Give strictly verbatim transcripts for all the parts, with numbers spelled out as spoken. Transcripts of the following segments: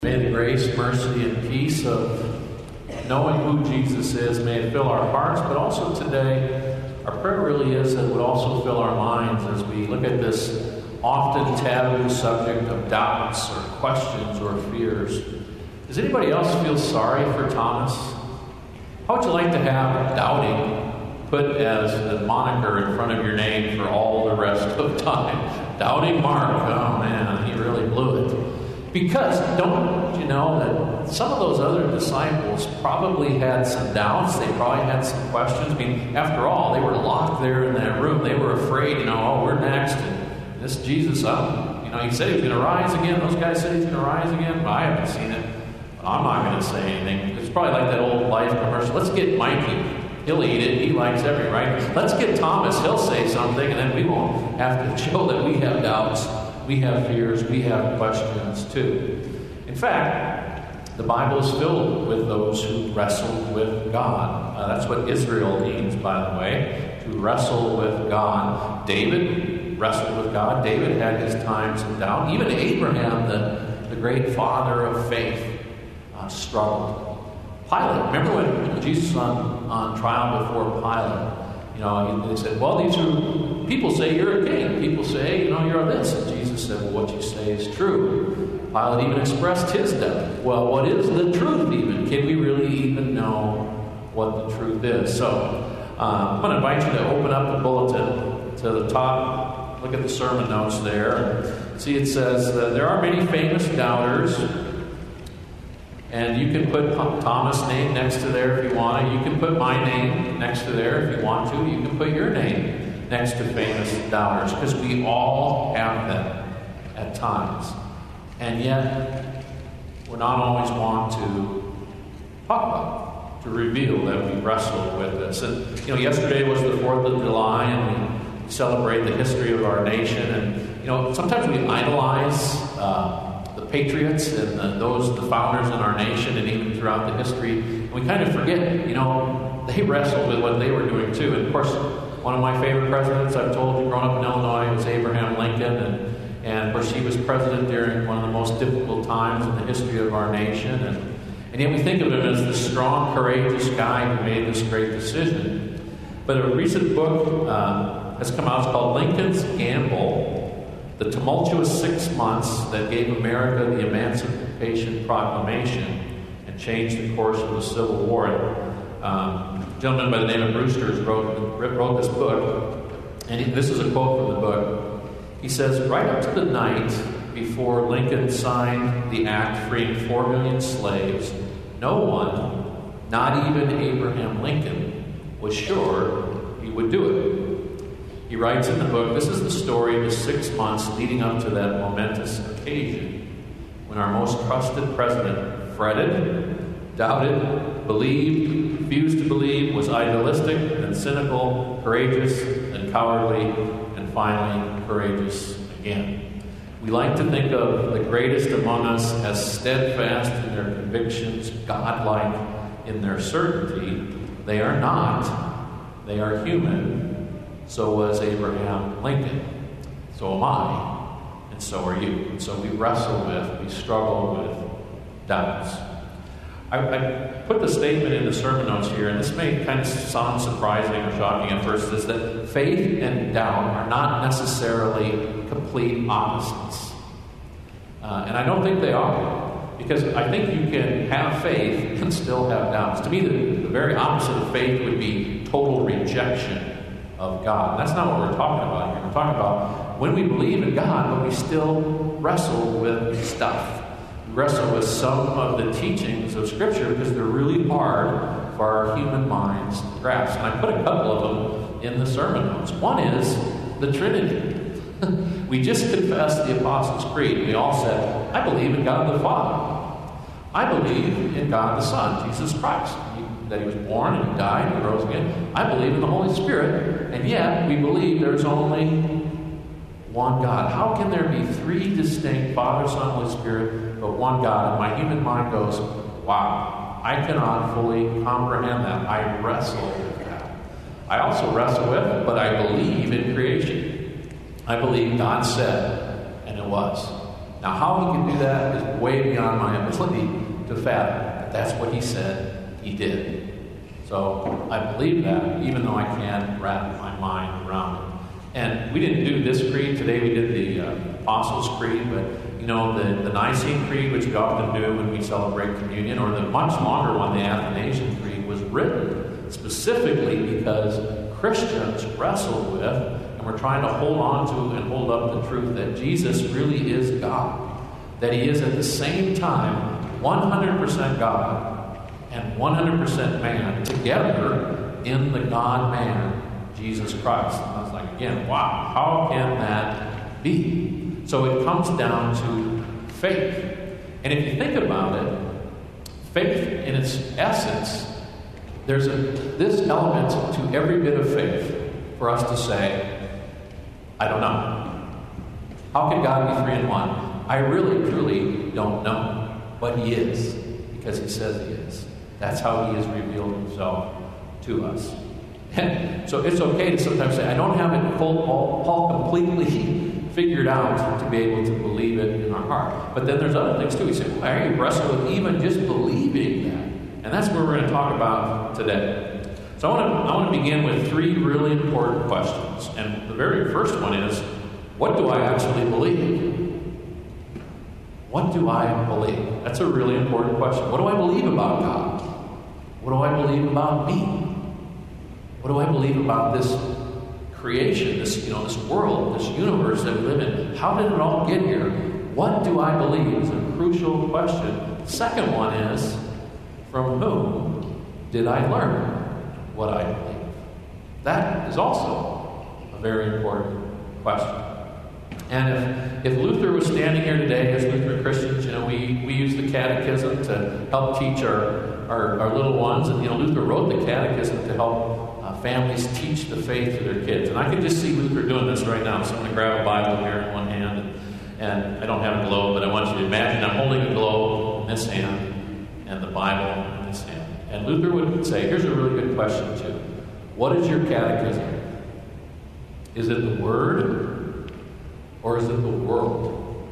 May the grace, mercy, and peace of knowing who Jesus is, may it fill our hearts, but also today, our prayer really is that it would also fill our minds as we look at this often taboo subject of doubts or questions or fears. Does anybody else feel sorry for Thomas? How would you like to have doubting put as a moniker in front of your name for all the rest of time? Doubting Mark. Oh man, he really blew it. Because don't you know that some of those other disciples probably had some doubts, they probably had some questions. I mean, after all, they were locked there in that room. They were afraid, you know, oh, we're next. And this Jesus, um, you know, he said he was going to rise again. Those guys said he's going to rise again. Well, I haven't seen it. But I'm not going to say anything. It's probably like that old Life commercial. Let's get Mikey. He'll eat it. He likes every, right? Let's get Thomas. He'll say something, and then we won't have to show that we have doubts. We have fears, we have questions too. In fact, the Bible is filled with those who wrestled with God. Uh, that's what Israel means, by the way, to wrestle with God. David wrestled with God. David had his times of doubt. Even Abraham, the, the great father of faith, uh, struggled. Pilate, remember when Jesus was on, on trial before Pilate? You know, they said, well, these are, people say you're a king. People say, you know, you're this. And Jesus said, well, what you say is true. Pilate even expressed his doubt. Well, what is the truth even? Can we really even know what the truth is? So, uh, I'm going to invite you to open up the bulletin to the top. Look at the sermon notes there. See, it says, uh, there are many famous doubters. And you can put Thomas' name next to there if you want to. You can put my name next to there if you want to. You can put your name next to famous doubters, because we all have them at times. And yet, we're not always want to talk about it, to reveal that we wrestle with this. And, you know, yesterday was the fourth of July, and we celebrate the history of our nation. And, you know, sometimes we idolize uh, the patriots and the, those, the founders in our nation, and even throughout the history. And we kind of forget, you know, they wrestled with what they were doing too. And of course, one of my favorite presidents, I've told you, growing up in Illinois, was Abraham Lincoln. And, and of course, he was president during one of the most difficult times in the history of our nation. And, and yet we think of him as the strong, courageous guy who made this great decision. But a recent book uh, has come out. It's called Lincoln's Gamble: The Tumultuous Six Months That Gave America the Emancipation Proclamation and Changed the Course of the Civil War. Um, a gentleman by the name of Brewster wrote, wrote this book, and he, this is a quote from the book. He says, right up to the night before Lincoln signed the act freeing four million slaves, no one, not even Abraham Lincoln, was sure he would do it. He writes in the book, this is the story of the six months leading up to that momentous occasion when our most trusted president fretted, doubted, believed, refused to believe, was idealistic, then cynical, courageous, then cowardly, and finally courageous again. We like to think of the greatest among us as steadfast in their convictions, godlike in their certainty. They are not. They are human. So was Abraham Lincoln. So am I. And so are you. And so we wrestle with, we struggle with doubts. I, I put the statement in the sermon notes here, and this may kind of sound surprising or shocking at first, is that faith and doubt are not necessarily complete opposites. Uh, and I don't think they are. Because I think you can have faith and still have doubts. To me, the, the very opposite of faith would be total rejection of God. That's not what we're talking about here. We're talking about when we believe in God, but we still wrestle with stuff. We wrestle with some of the teachings of Scripture because they're really hard for our human minds to grasp. And I put a couple of them in the sermon notes. One is the Trinity. We just confessed the Apostles' Creed. We all said, I believe in God the Father. I believe in God the Son, Jesus Christ. That he was born and he died and he rose again. I believe in the Holy Spirit, and yet we believe there's only one God. How can there be three distinct Father, Son, Holy Spirit, but one God? And my human mind goes, wow, I cannot fully comprehend that. I wrestle with that. I also wrestle with, but I believe in creation. I believe God said, and it was. Now, how he can do that is way beyond my ability to fathom. But that's what he said he did. So I believe that, even though I can't wrap my mind around it. And we didn't do this creed today. We did the uh, Apostles' Creed, but you know, the, the Nicene Creed, which we often do when we celebrate communion, or the much longer one, the Athanasian Creed, was written specifically because Christians wrestle with, and we're trying to hold on to and hold up the truth that Jesus really is God. That he is at the same time one hundred percent God and one hundred percent man together in the God-man, Jesus Christ. And I was like, again, wow, how can that be? So it comes down to faith. And if you think about it, faith in its essence, there's a this element to every bit of faith for us to say, I don't know. How can God be three in one? I really, truly don't know. But he is, because he says he is. That's how he has revealed himself to us. And so it's okay to sometimes say, I don't have it full, all, all completely figured out to be able to believe it in our heart. But then there's other things too. We say, why are you wrestling with even just believing that? And that's what we're going to talk about today. So I want to I want to begin with three really important questions. And the very first one is, what do I actually believe? What do I believe? That's a really important question. What do I believe about God? What do I believe about me? What do I believe about this creation, this, you know, this world, this universe that we live in? How did it all get here? What do I believe is a crucial question. The second one is, from whom did I learn what I believe? That is also a very important question. And if, if Luther was standing here today as Lutheran Christians, you know, we, we use the catechism to help teach our, our, our little ones. And, you know, Luther wrote the catechism to help uh, families teach the faith to their kids. And I can just see Luther doing this right now. So I'm going to grab a Bible here in one hand. And, and I don't have a globe, but I want you to imagine I'm holding a globe in this hand and the Bible in this hand. And Luther would say, here's a really good question, too. What is your catechism? Is it the Word? Or is it the world?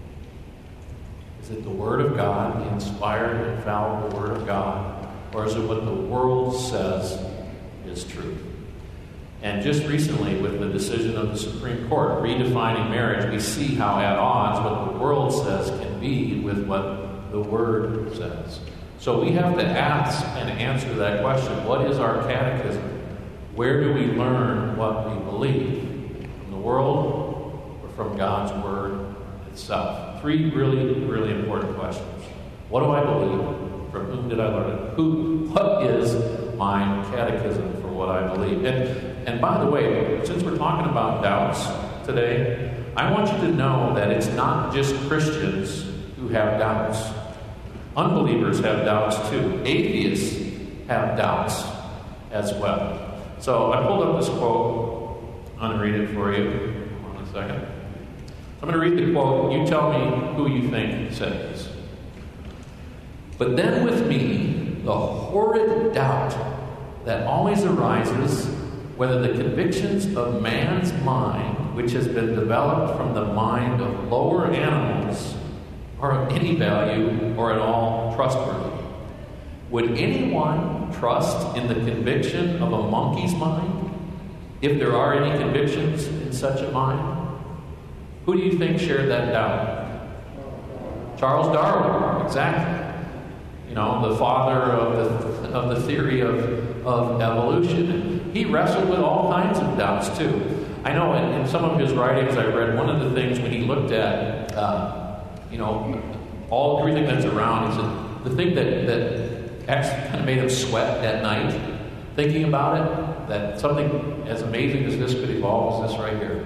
Is it the Word of God, the inspired, infallible Word of God? Or is it what the world says is true? And just recently, with the decision of the Supreme Court redefining marriage, we see how at odds what the world says can be with what the Word says. So we have to ask and answer that question. What is our catechism? Where do we learn what we believe? From the world? From God's Word itself. Three really, really important questions. What do I believe? From whom did I learn it? Who? What is my catechism for what I believe? And, and by the way, since we're talking about doubts today, I want you to know that it's not just Christians who have doubts. Unbelievers have doubts too. Atheists have doubts as well. So I pulled up this quote. I'm going to read it for you. Hold on a second. I'm going to read the quote. You tell me who you think said this. But then with me, the horrid doubt that always arises whether the convictions of man's mind, which has been developed from the mind of lower animals, are of any value or at all trustworthy. Would anyone trust in the conviction of a monkey's mind, if there are any convictions in such a mind? Who do you think shared that doubt? Charles Darwin, exactly. You know, the father of the of the theory of, of evolution. He wrestled with all kinds of doubts too. I know in, in some of his writings I read, one of the things when he looked at, uh, you know, all everything that's around, he said the thing that, that actually kind of made him sweat at night, thinking about it, that something as amazing as this could evolve as this right here.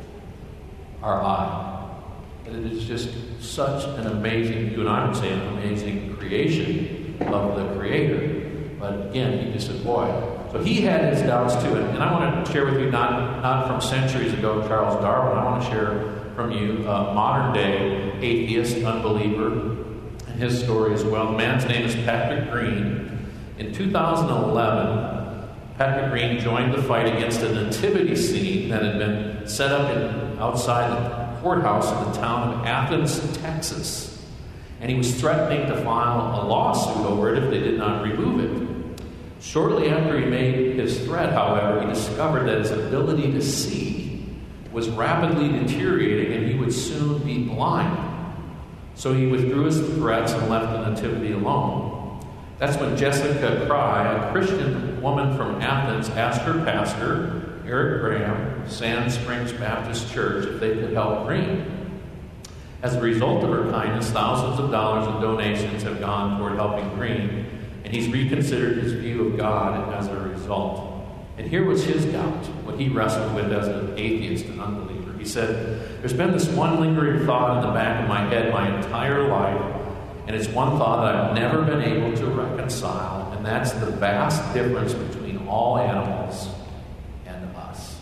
Our eye. And it is just such an amazing, you and I would say, an amazing creation of the Creator. But again, he just said, boy. So he had his doubts too. And I want to share with you, not, not from centuries ago, Charles Darwin. I want to share from you a modern day atheist, unbeliever, and his story as well. The man's name is Patrick Green. In two thousand eleven, Patrick Green joined the fight against a nativity scene that had been set up in outside the courthouse in the town of Athens, Texas. And he was threatening to file a lawsuit over it if they did not remove it. Shortly after he made his threat, however, he discovered that his ability to see was rapidly deteriorating and he would soon be blind. So he withdrew his threats and left the nativity alone. That's when Jessica Cry, a Christian woman from Athens, asked her pastor, Eric Graham, Sand Springs Baptist Church, if they could help Green. As a result of her kindness, thousands of dollars in donations have gone toward helping Green, and he's reconsidered his view of God as a result. And here was his doubt, what he wrestled with as an atheist and unbeliever. He said, there's been this one lingering thought in the back of my head my entire life, and it's one thought that I've never been able to reconcile, and that's the vast difference between all animals and us.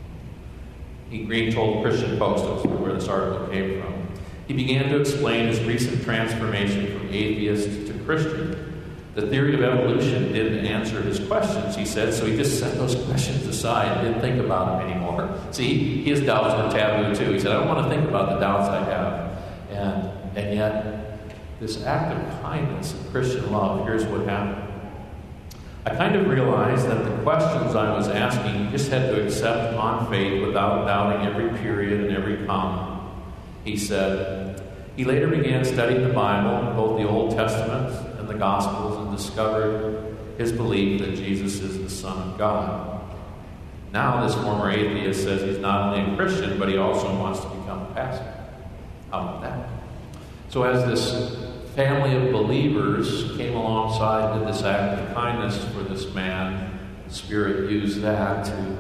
He Green told Christian Post, where this article came from. He began to explain his recent transformation from atheist to Christian. The theory of evolution didn't answer his questions, he said, so he just set those questions aside and didn't think about them anymore. See, his doubts were taboo too. He said, I don't want to think about the doubts I have. And, and yet, this act of kindness and Christian love, here's what happened. I kind of realized that the questions I was asking, you just had to accept on faith without doubting every period and every comma. He said, he later began studying the Bible, both the Old Testament and the Gospels, and discovered his belief that Jesus is the Son of God. Now this former atheist says he's not only a Christian, but he also wants to become a pastor. How about that? So as this family of believers came alongside with this act of kindness for this man, the Spirit used that to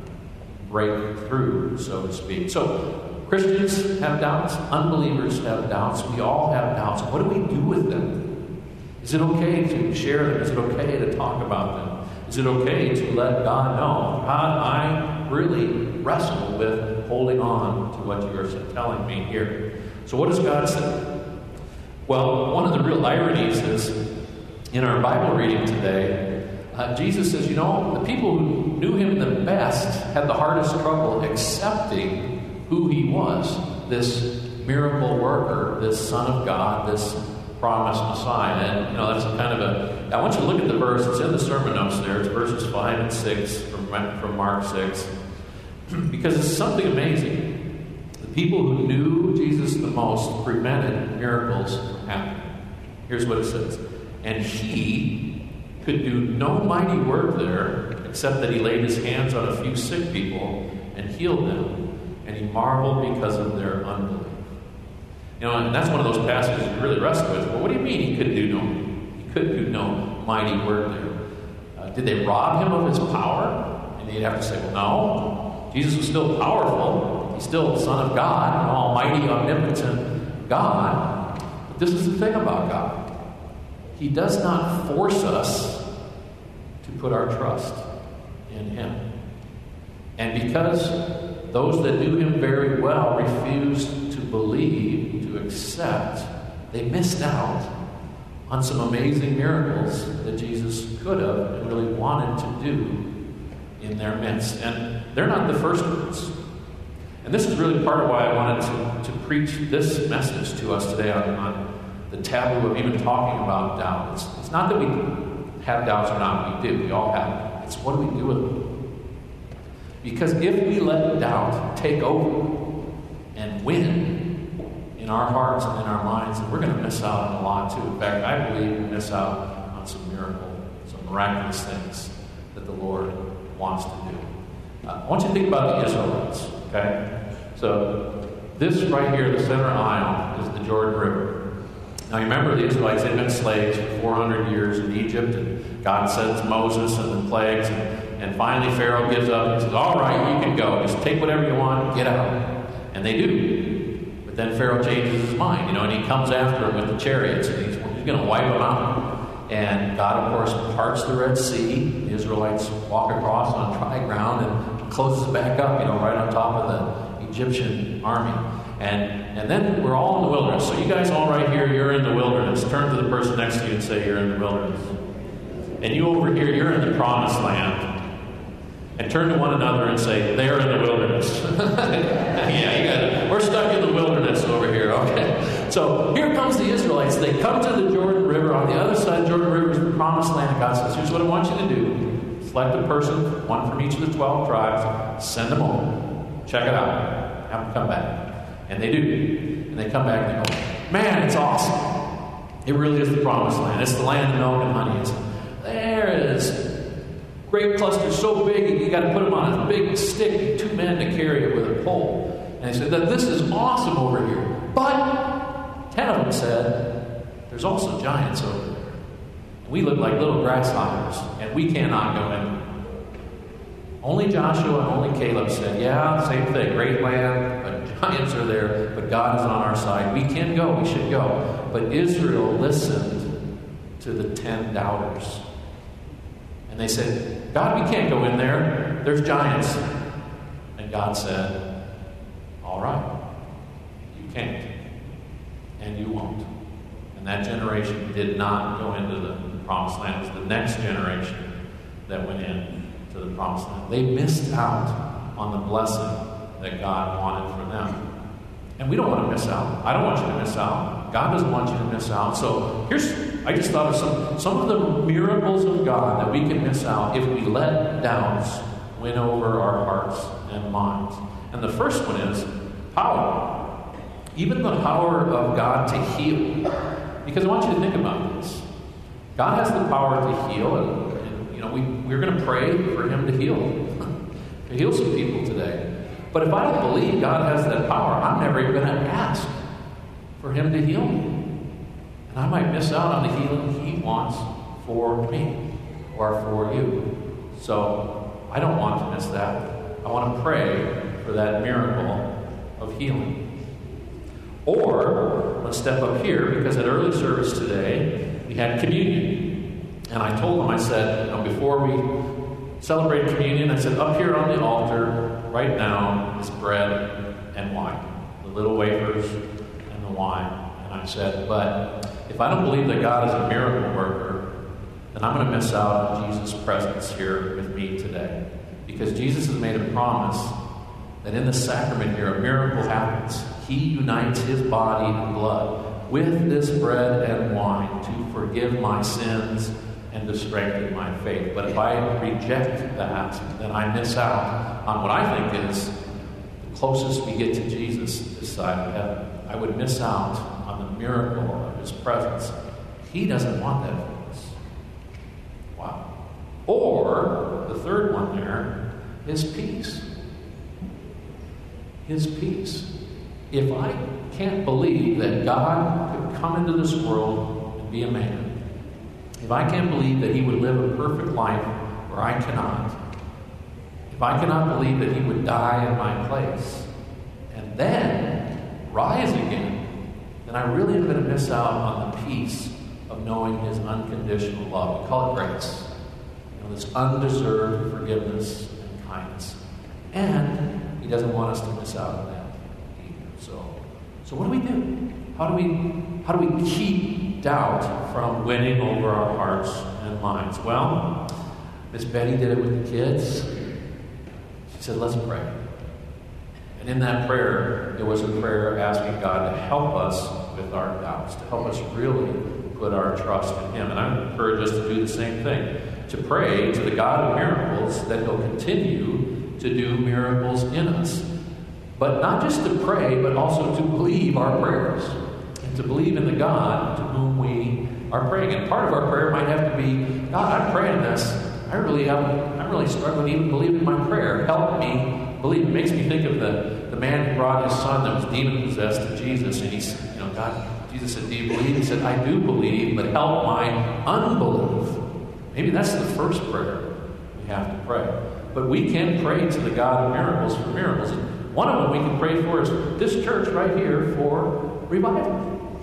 break through, so to speak. So Christians have doubts, unbelievers have doubts, we all have doubts. What do we do with them? Is it okay to share them? Is it okay to talk about them? Is it okay to let God know, God, I really wrestle with holding on to what you are telling me here. So what does God say? Well, one of the real ironies is in our Bible reading today, uh, Jesus says, you know, the people who knew him the best had the hardest trouble accepting who he was, this miracle worker, this Son of God, this promised Messiah. And, you know, that's kind of a... I want you to look at the verse. It's in the sermon notes there. It's verses five and six from, from Mark six. Because it's something amazing. The people who knew Jesus the most prevented miracles from happening. Here's what it says. And he could do no mighty work there, except that he laid his hands on a few sick people and healed them. And he marveled because of their unbelief. You know, and that's one of those passages you really wrestle with. Well, what do you mean he could do no, he could do no mighty work there? Uh, did they rob him of his power? And you'd have to say, well, no. Jesus was still powerful. He's still the Son of God, an almighty, omnipotent God. But this is the thing about God. He does not force us to put our trust in him. And because those that knew him very well refused to believe, to accept, they missed out on some amazing miracles that Jesus could have and really wanted to do in their midst. And they're not the first ones. And this is really part of why I wanted to, to preach this message to us today on, on the taboo of even talking about doubt. It's, it's not that we have doubts or not. We do. We all have. It's what do we do with them? Because if we let doubt take over and win in our hearts and in our minds, then we're going to miss out on a lot too. In fact, I believe we miss out on some miracle, some miraculous things that the Lord wants to do. Uh, I want you to think about the Israelites, okay? So this right here, the center aisle, is the Jordan River. Now you remember the Israelites, they'd been slaves for four hundred years in Egypt, and God sends Moses and the plagues, and And finally, Pharaoh gives up and says, all right, you can go. Just take whatever you want and get out. And they do. But then Pharaoh changes his mind, you know, and he comes after them with the chariots, and he's, he's going to wipe them out. And God, of course, parts the Red Sea. The Israelites walk across on dry ground and closes it back up, you know, right on top of the Egyptian army. And, and then we're all in the wilderness. So you guys all right here, you're in the wilderness. Turn to the person next to you and say you're in the wilderness. And you over here, you're in the promised land. And turn to one another and say, they're in the wilderness. yeah, you got it. We're stuck in the wilderness over here, okay? So here comes the Israelites. They come to the Jordan River. On the other side of Jordan River is the promised land. God says, here's what I want you to do. Select a person, one from each of the twelve tribes. Send them over. Check it out. Have them come back. And they do. And they come back and they go, man, it's awesome. It really is the promised land. It's the land of milk and honey. It's, there it is. Grape clusters so big, you got to put them on a big stick, two men to carry it with a pole. And they said that this is awesome over here. But ten of them said, there's also giants over there. We look like little grasshoppers, and we cannot go in. Only Joshua and only Caleb said, yeah, same thing, great land, but giants are there, but God is on our side. We can go, we should go. But Israel listened to the ten doubters. And they said, God, we can't go in there. There's giants. And God said, all right, you can't. And you won't. And that generation did not go into the promised land. It was the next generation that went in to the promised land. They missed out on the blessing that God wanted for them. And we don't want to miss out. I don't want you to miss out. God doesn't want you to miss out. So here's, I just thought of some, some of the miracles of God that we can miss out if we let doubts win over our hearts and minds. And the first one is power. Even the power of God to heal. Because I want you to think about this. God has the power to heal, and, and you know, we, we're going to pray for Him to heal. to heal some people today. But if I don't believe God has that power, I'm never even going to ask for Him to heal me. And I might miss out on the healing He wants for me or for you. So I don't want to miss that. I want to pray for that miracle of healing. Or, let's step up here, because at early service today, we had communion. And I told them, I said, you know, before we celebrate communion, I said, up here on the altar, right now, is bread and wine. The little wafers and the wine. And I said, but if I don't believe that God is a miracle worker, then I'm going to miss out on Jesus' presence here with me today. Because Jesus has made a promise that in the sacrament here, a miracle happens. He unites His body and blood with this bread and wine to forgive my sins and to strengthen my faith. But if I reject that, then I miss out on what I think is the closest we get to Jesus this side of heaven. I would miss out on the miracle of His presence. He doesn't want that for us. Wow. Or, the third one there is peace. His peace. If I can't believe that God could come into this world and be a man, if I can't believe that He would live a perfect life where I cannot, if I cannot believe that He would die in my place and then rise again, then I really am going to miss out on the peace of knowing His unconditional love. We call it grace. You know, this undeserved forgiveness and kindness. And He doesn't want us to miss out on that. So, so what do we do? How do we how do we keep doubt from winning over our hearts and minds? Well, Miss Betty did it with the kids. She said, let's pray. And in that prayer, there was a prayer asking God to help us with our doubts, to help us really put our trust in Him. And I encourage us to do the same thing, to pray to the God of miracles that He'll continue to do miracles in us. But not just to pray, but also to believe our prayers. And to believe in the God to whom we are praying. And part of our prayer might have to be, God, I'm praying this. I really haven't, I'm really struggling to even believe in my prayer. Help me believe. It makes me think of the, the man who brought his son that was demon-possessed to Jesus. And he's, you know, God, Jesus said, do you believe? He said, I do believe, but help my unbelief. Maybe that's the first prayer we have to pray. But we can pray to the God of miracles for miracles. One of them we can pray for is this church right here for revival.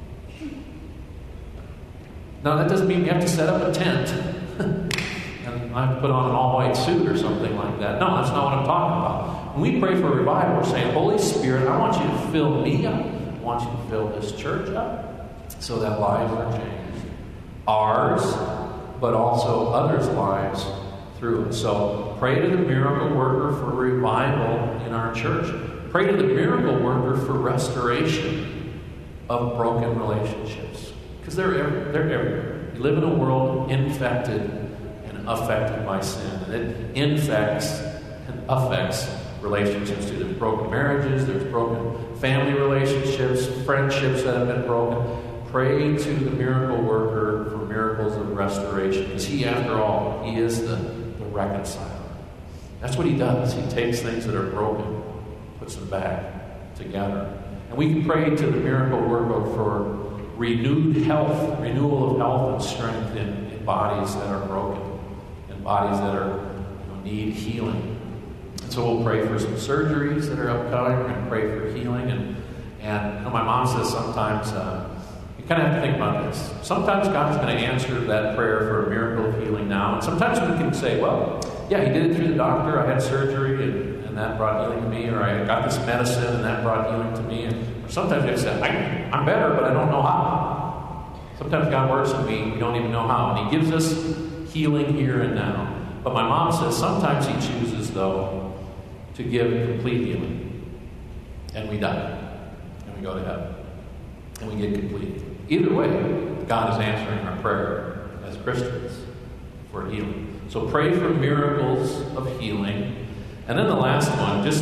Now, that doesn't mean we have to set up a tent and I have to put on an all-white suit or something like that. No, that's not what I'm talking about. When we pray for revival, we're saying, Holy Spirit, I want you to fill me up. I want you to fill this church up so that lives are changed. Ours, but also others' lives through it. So pray to the miracle worker for revival in our church. Pray to the miracle worker for restoration of broken relationships. Because they're, every, they're everywhere. We live in a world infected and affected by sin. And it infects and affects relationships too. There's broken marriages, there's broken family relationships, friendships that have been broken. Pray to the miracle worker for miracles of restoration. Because he, after all, he is the, the reconciler. That's what he does. He takes things that are broken, puts them back together. And we can pray to the miracle worker for renewed health, renewal of health and strength in, in bodies that are broken, in bodies that are, you know, need healing. And so we'll pray for some surgeries that are upcoming. We're going to pray for healing. And, and you know, my mom says sometimes, uh, you kind of have to think about this. Sometimes God's going to answer that prayer for a miracle of healing now. And sometimes we can say, well, yeah, he did it through the doctor. I had surgery and, and that brought healing to me. Or I got this medicine and that brought healing to me. And or sometimes we say, I, I'm better, but I don't know how. Sometimes God works in me. We don't even know how. And he gives us healing here and now. But my mom says sometimes he chooses, though, to give complete healing. And we die. And we go to heaven. And we get complete. Either way, God is answering our prayer as Christians for healing. So pray for miracles of healing. And then the last one, just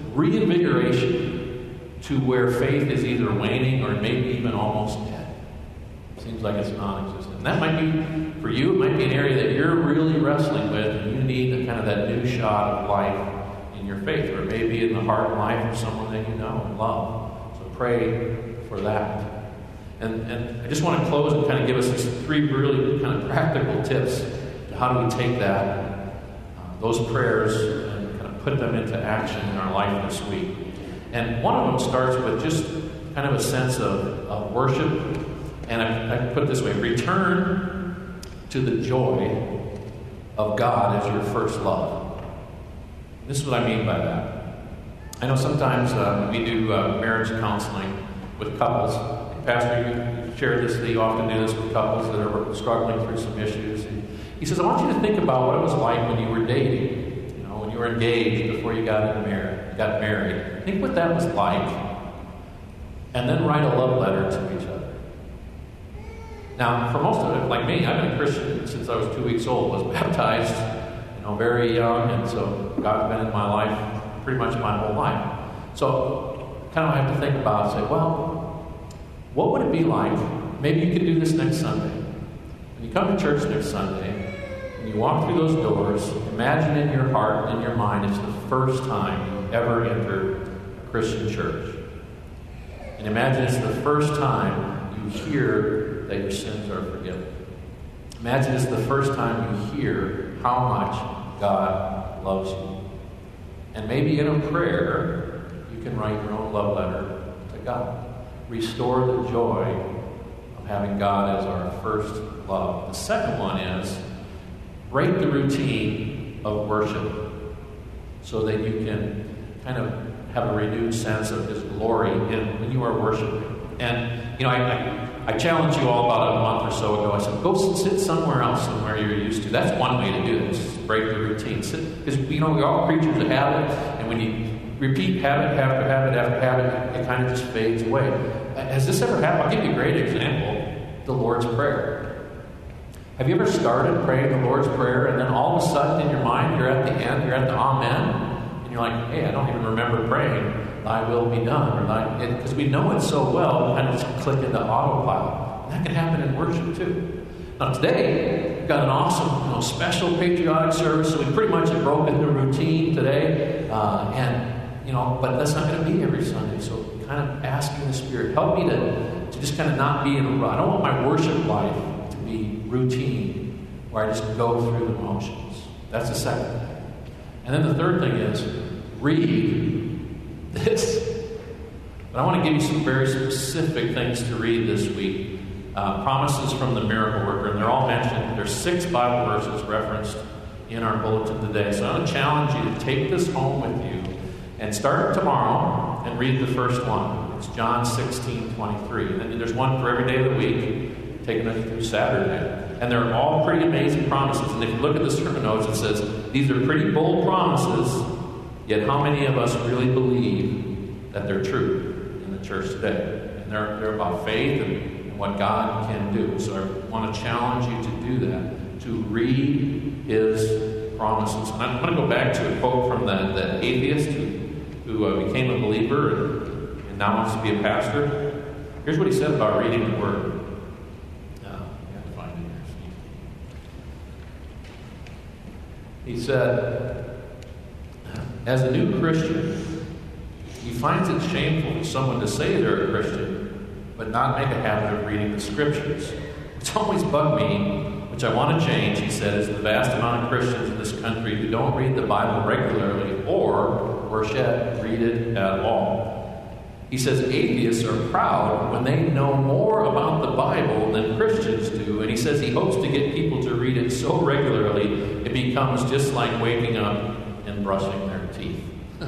reinvigoration to where faith is either waning or maybe even almost dead. Seems like it's non-existent. And that might be, for you, it might be an area that you're really wrestling with and you need a, kind of that new shot of life in your faith, or maybe in the heart and life of someone that you know and love. So pray for that. And, and I just want to close and kind of give us these three really kind of practical tips to how do we take that, uh, those prayers, and kind of put them into action in our life this week. And one of them starts with just kind of a sense of, of worship. And I, I put it this way: return to the joy of God as your first love. This is what I mean by that. I know sometimes uh, we do uh, marriage counseling with couples. Pastor, you share this, you often do this with couples that are struggling through some issues. And he says, I want you to think about what it was like when you were dating, you know, when you were engaged before you got into married, got married. Think what that was like, and then write a love letter to each other. Now, for most of it, like me, I've been a Christian since I was two weeks old, was baptized, you know, very young, and so God's been in my life pretty much my whole life. So, kind of have to think about, say, well, what would it be like? Maybe you could do this next Sunday. When you come to church next Sunday, and you walk through those doors, imagine in your heart and in your mind it's the first time you ever entered a Christian church. And imagine it's the first time you hear that your sins are forgiven. Imagine it's the first time you hear how much God loves you. And maybe in a prayer, you can write your own love letter to God. Restore the joy of having God as our first love. The second one is break the routine of worship so that you can kind of have a renewed sense of His glory in when you are worshiping. And, you know, I, I, I challenged you all about a month or so ago. I said, go sit somewhere else than where you're used to. That's one way to do this, break the routine. Because, you know, we're all creatures of habit, and when you repeat habit after habit after habit, it kind of just fades away. Has this ever happened? I'll give you a great example. The Lord's Prayer. Have you ever started praying the Lord's Prayer, and then all of a sudden in your mind, you're at the end, you're at the Amen, and you're like, hey, I don't even remember praying, Thy will be done. Or because we know it so well, we kind of just click into autopilot. And that can happen in worship too. Now today, we've got an awesome, you know, special patriotic service, so we pretty much have broken the routine today, uh, and You know, but that's not going to be every Sunday. So kind of asking the Spirit, help me to, to just kind of not be in a rut. I don't want my worship life to be routine, where I just go through the motions. That's the second thing. And then the third thing is, read this. But I want to give you some very specific things to read this week. Uh, promises from the miracle worker. And they're all mentioned. There's six Bible verses referenced in our bulletin today. So I want to challenge you to take this home with you. And start tomorrow and read the first one. It's John sixteen twenty-three. And then there's one for every day of the week. taking it through Saturday. And they're all pretty amazing promises. And if you look at the sermon notes, it says, these are pretty bold promises, yet how many of us really believe that they're true in the church today? And they're, they're about faith and, and what God can do. So I want to challenge you to do that, to read his promises. And I'm going to go back to a quote from the, the atheist who, who uh, became a believer and, and now wants to be a pastor. Here's what he said about reading the Word. He said, as a new Christian, he finds it shameful for someone to say they're a Christian, but not make a habit of reading the Scriptures. It's always bugged me, which I want to change, he said, is the vast amount of Christians in this country who don't read the Bible regularly or, worse yet, read it at all. He says atheists are proud when they know more about the Bible than Christians do, and he says he hopes to get people to read it so regularly it becomes just like waking up and brushing their teeth.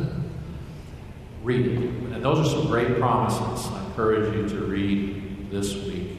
Read it. And those are some great promises I encourage you to read this week.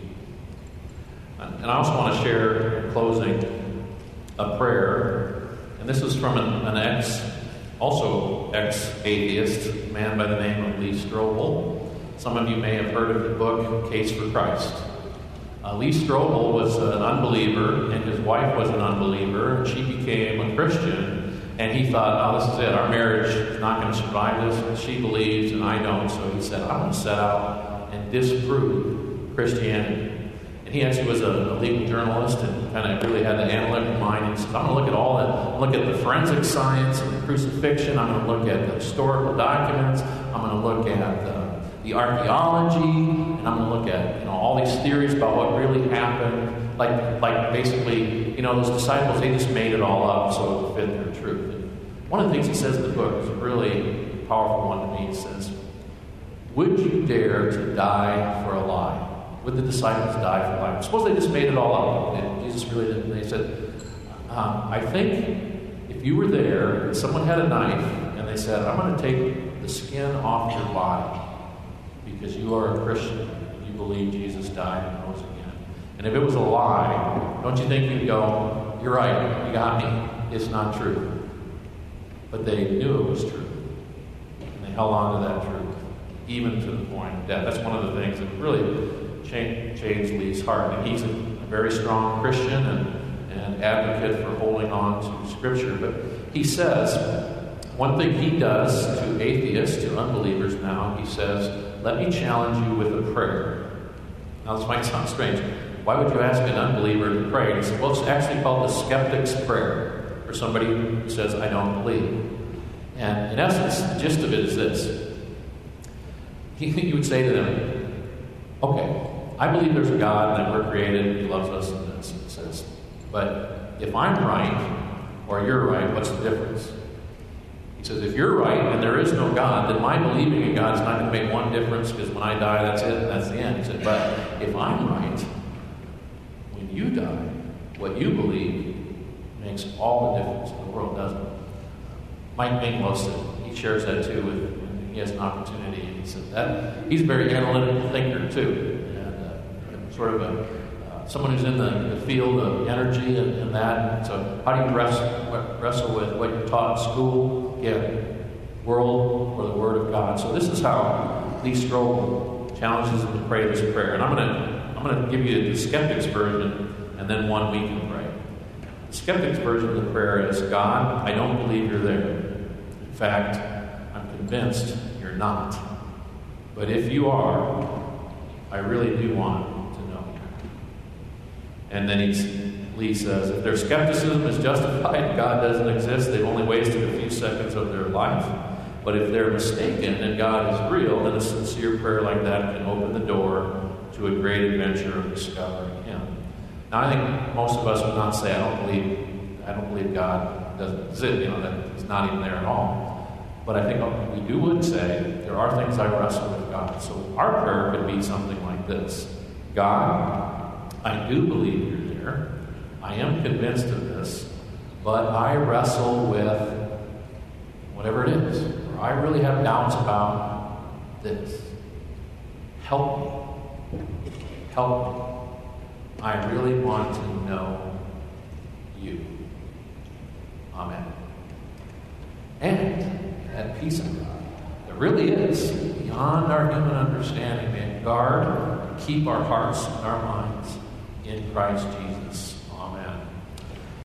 And I also want to share, in closing, a prayer. And this is from an, an ex, also ex-atheist, a man by the name of Lee Strobel. Some of you may have heard of the book, Case for Christ. Uh, Lee Strobel was an unbeliever, and his wife was an unbeliever, and she became a Christian. And he thought, oh, this is it. Our marriage is not going to survive this. She believes, and I don't. So he said, I'm going to set out and disprove Christianity. And he actually was a, a legal journalist and kind of really had the analytical mind. He said, I'm going to look at all that. Look at the forensic science and the crucifixion. I'm going to look at the historical documents. I'm going to look at the, the archaeology. And I'm going to look at, you know, all these theories about what really happened. Like, like basically, you know, those disciples, they just made it all up so it would fit their truth. And one of the things he says in the book is a really powerful one to me. He says, would you dare to die for a lie? Would the disciples die for a lie? Suppose they just made it all up. And Jesus really didn't. They said, um, I think if you were there and someone had a knife and they said, I'm going to take the skin off your body because you are a Christian, you believe Jesus died and rose again. And if it was a lie, don't you think you'd go, you're right, you got me, it's not true. But they knew it was true. And they held on to that truth, even to the point of death. That's one of the things that really changed, changed Lee's heart. And he's a, a very strong Christian and, and advocate for holding on to Scripture. But he says, one thing he does to atheists, to unbelievers now, he says, let me challenge you with a prayer. Now this might sound strange. Why would you ask an unbeliever to pray? He said, well, it's actually called the skeptic's prayer for somebody who says, I don't believe. And in essence, the gist of it is this. He, he would say to them, okay, I believe there's a God and that we're created, he loves us, and this, he says, but if I'm right or you're right, what's the difference? He says, if you're right and there is no God, then my believing in God is not going to make one difference because when I die, that's it, and that's the end. He said, but if I'm right, you die, what you believe makes all the difference in the world, doesn't it? Mike Minglos, he shares that too with, when he has an opportunity. And he said that he's a very analytical thinker too, and uh, sort of a uh, someone who's in the, the field of energy and, and that. And so, how do you wrestle, wrestle with what you're taught in school? Yeah, world or the Word of God. So this is how Lee Strobel challenges him to pray this prayer, and I'm going to. I'm going to give you the skeptic's version and then one we can pray. The skeptic's version of the prayer is, God, I don't believe you're there. In fact, I'm convinced you're not. But if you are, I really do want to know you. And then he's, Lee says, if their skepticism is justified and God doesn't exist, they've only wasted a few seconds of their life. But if they're mistaken and God is real, then a sincere prayer like that can open the door to a great adventure of discovering Him. Now, I think most of us would not say, "I don't believe, I don't believe God doesn't exist." You know, that He's not even there at all. But I think we do would say there are things I wrestle with God. So our prayer could be something like this: God, I do believe You're there. I am convinced of this, but I wrestle with whatever it is, or I really have doubts about this. Help me. Help me. I really want to know you. Amen. And that peace of God that really is beyond our human understanding, may guard and keep our hearts and our minds in Christ Jesus.